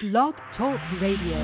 Blog Talk Radio.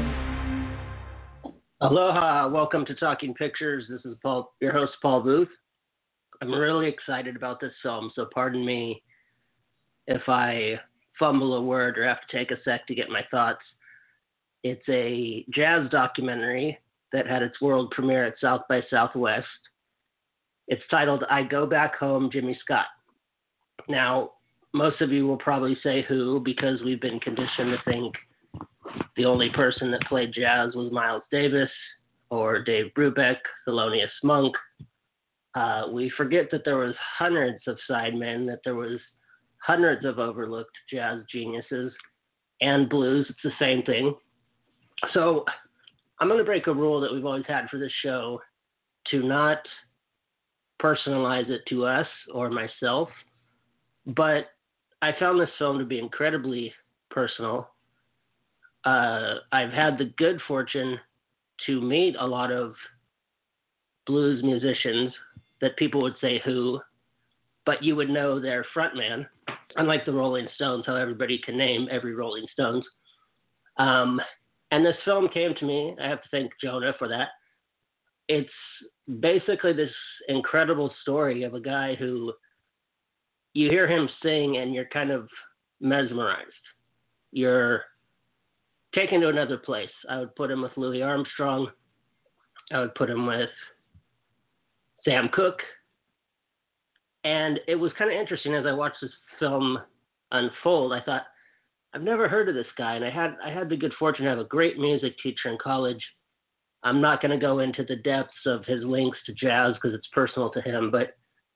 Aloha, welcome to Talking Pictures. This is Paul, your host, Paul Booth. I'm really excited about this film, so pardon me if I fumble a word or have to take a sec to get my thoughts. It's a jazz documentary that had its world premiere at South by Southwest. It's titled I Go Back Home, Jimmy Scott. Now, most of you will probably say who, because we've been conditioned to think the only person that played jazz was Miles Davis or Dave Brubeck, Thelonious Monk. We forget that there was hundreds of sidemen, that there was hundreds of overlooked jazz geniuses, and blues. It's the same thing. So I'm going to break a rule that we've always had for this show, to not personalize it to us or myself. But I found this film to be incredibly personal. I've had the good fortune to meet a lot of blues musicians that people would say who, but you would know their frontman, unlike the Rolling Stones, how everybody can name every Rolling Stones. And this film came to me. I have to thank Jonah for that. It's basically this incredible story of a guy who you hear him sing and you're kind of mesmerized. You're taken to another place. I would put him with Louis Armstrong. I would put him with Sam Cooke. And it was kind of interesting as I watched this film unfold. I thought, I've never heard of this guy. And I had the good fortune to have a great music teacher in college. I'm not going to go into the depths of his links to jazz because it's personal to him, but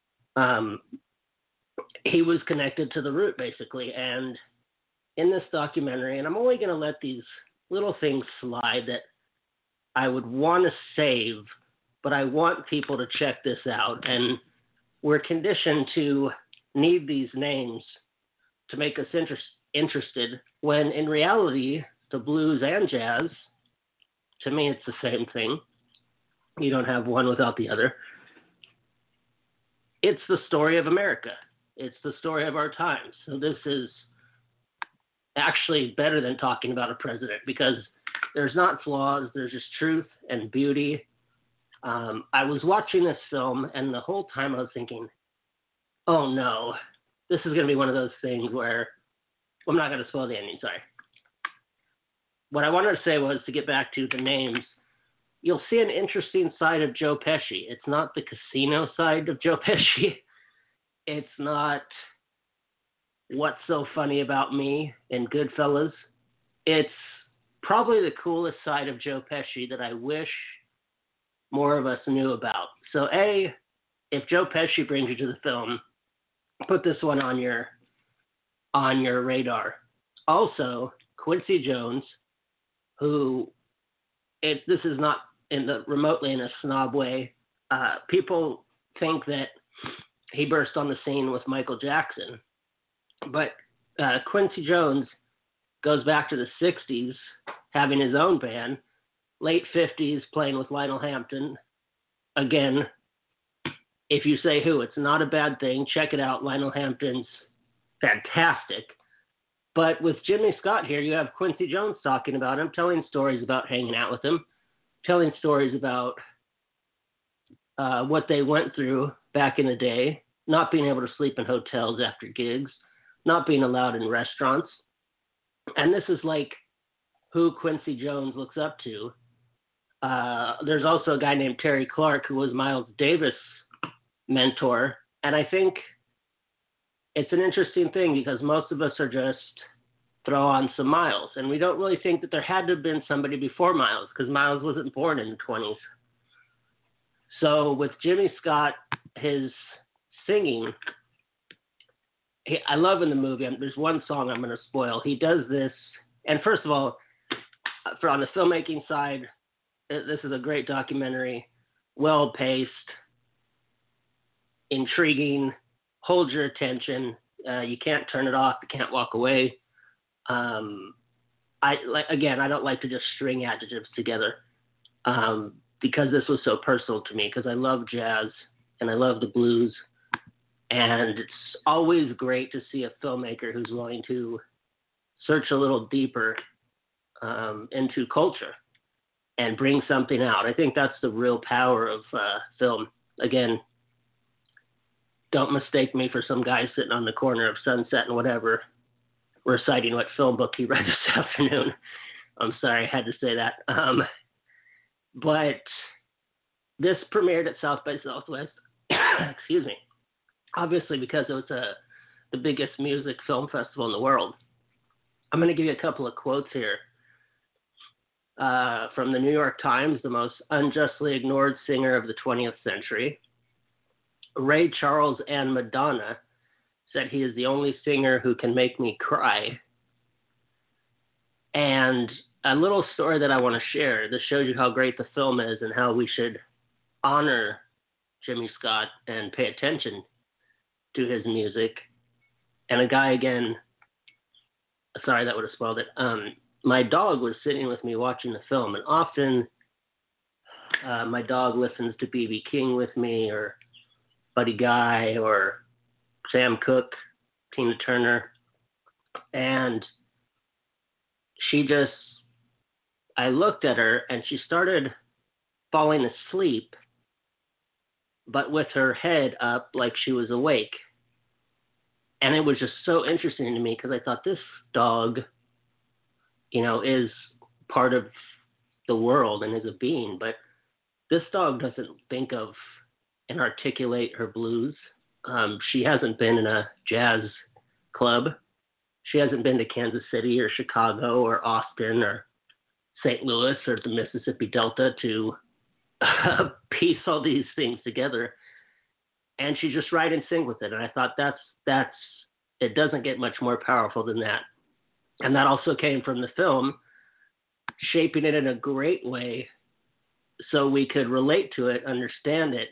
he was connected to the root, basically. And in this documentary, and I'm only going to let these little things slide that I would want to save, but I want people to check this out. And we're conditioned to need these names to make us interested, when in reality, the blues and jazz, to me, it's the same thing. You don't have one without the other. It's the story of America. It's the story of our times. So this is actually better than talking about a president, because there's not flaws, there's just truth and beauty. I was watching this film, and the whole time I was thinking, oh no, this is going to be one of those things where, well, I'm not going to spoil the ending, sorry. What I wanted to say was, to get back to the names, you'll see an interesting side of Joe Pesci. It's not the casino side of Joe Pesci. It's not What's So Funny About Me in Goodfellas. It's probably the coolest side of Joe Pesci that I wish more of us knew about. So A, if Joe Pesci brings you to the film, put this one on your radar. Also, Quincy Jones, who, this is not remotely in a snob way, people think that he burst on the scene with Michael Jackson. But Quincy Jones goes back to the 60s, having his own band, late 50s playing with Lionel Hampton. Again, if you say who, it's not a bad thing. Check it out. Lionel Hampton's fantastic. But with Jimmy Scott here, you have Quincy Jones talking about him, telling stories about hanging out with him, telling stories about what they went through back in the day, not being able to sleep in hotels after gigs, not being allowed in restaurants. And this is like who Quincy Jones looks up to. There's also a guy named Terry Clark, who was Miles Davis' mentor. And I think it's an interesting thing, because most of us are just throw on some Miles. And we don't really think that there had to have been somebody before Miles, because Miles wasn't born in the 20s. So with Jimmy Scott, his singing, I love in the movie, there's one song I'm going to spoil. He does this, and first of all, on the filmmaking side, this is a great documentary, well-paced, intriguing, holds your attention. You can't turn it off. You can't walk away. I don't like to just string adjectives together, because this was so personal to me, because I love jazz and I love the blues. And it's always great to see a filmmaker who's willing to search a little deeper into culture and bring something out. I think that's the real power of film. Again, don't mistake me for some guy sitting on the corner of Sunset and whatever, reciting what film book he read this afternoon. I'm sorry, I had to say that. But this premiered at South by Southwest. Excuse me. Obviously, because it was the biggest music film festival in the world. I'm going to give you a couple of quotes here. From the New York Times, the most unjustly ignored singer of the 20th century. Ray Charles and Madonna said he is the only singer who can make me cry. And a little story that I want to share. This shows you how great the film is and how we should honor Jimmy Scott and pay attention to his music. And a guy again, sorry, that would have spoiled it. My dog was sitting with me watching the film, and often my dog listens to B.B. King with me, or Buddy Guy, or Sam Cooke, Tina Turner, and I looked at her, and she started falling asleep, but with her head up like she was awake. And it was just so interesting to me because I thought this dog, is part of the world and is a being, but this dog doesn't think of and articulate her blues. She hasn't been in a jazz club. She hasn't been to Kansas City or Chicago or Austin or St. Louis or the Mississippi Delta to piece all these things together. And she's just right in sync with it. And I thought it doesn't get much more powerful than that. And that also came from the film, shaping it in a great way so we could relate to it, understand it,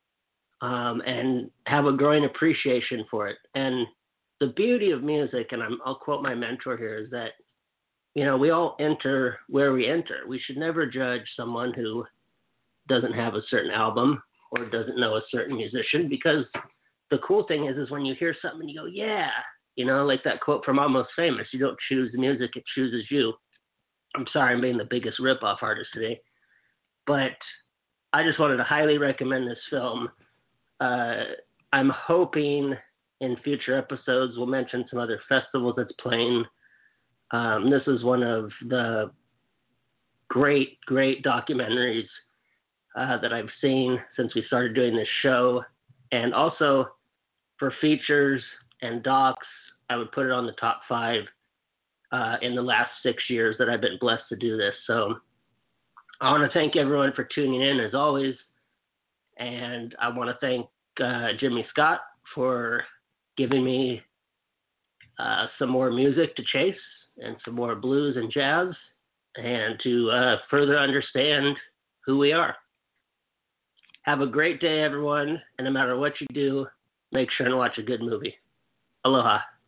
and have a growing appreciation for it. And the beauty of music, and I'll quote my mentor here, is that, we all enter where we enter. We should never judge someone who doesn't have a certain album or doesn't know a certain musician, because the cool thing is when you hear something and you go, yeah, like that quote from Almost Famous, you don't choose the music, it chooses you. I'm sorry, I'm being the biggest ripoff artist today, but I just wanted to highly recommend this film. I'm hoping in future episodes we'll mention some other festivals it's playing. This is one of the great documentaries that I've seen since we started doing this show. And also for features and docs, I would put it on the top 5 in the last 6 years that I've been blessed to do this. So I want to thank everyone for tuning in as always. And I want to thank Jimmy Scott for giving me some more music to chase and some more blues and jazz, and to further understand who we are. Have a great day, everyone. And no matter what you do, make sure and watch a good movie. Aloha.